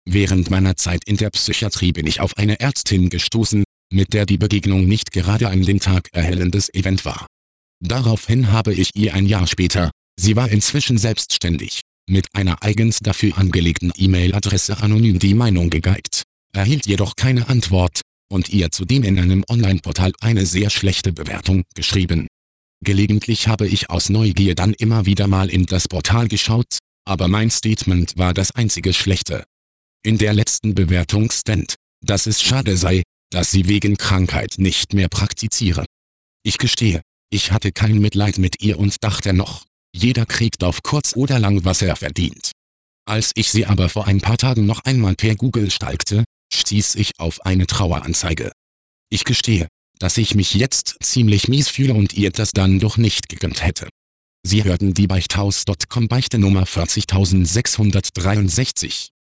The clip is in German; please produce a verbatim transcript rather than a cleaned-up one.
Während meiner Zeit in der Psychiatrie bin ich auf eine Ärztin gestoßen, mit der die Begegnung nicht gerade ein den Tag erhellendes Event war. Daraufhin habe ich ihr ein Jahr später, sie war inzwischen selbstständig, mit einer eigens dafür angelegten E-Mail-Adresse anonym die Meinung gegeigt, erhielt jedoch keine Antwort und ihr zudem in einem Online-Portal eine sehr schlechte Bewertung geschrieben. Gelegentlich habe ich aus Neugier dann immer wieder mal in das Portal geschaut, aber mein Statement war das einzige Schlechte. In der letzten Bewertung stand, dass es schade sei, dass sie wegen Krankheit nicht mehr praktiziere. Ich gestehe, ich hatte kein Mitleid mit ihr und dachte noch, jeder kriegt auf kurz oder lang, was er verdient. Als ich sie aber vor ein paar Tagen noch einmal per Google stalkte, stieß ich auf eine Traueranzeige. Ich gestehe, dass ich mich jetzt ziemlich mies fühle und ihr das dann doch nicht gegönnt hätte. Sie hörten die Beichthaus Punkt com Beichte Nummer vierzig sechshundertdreiundsechzig.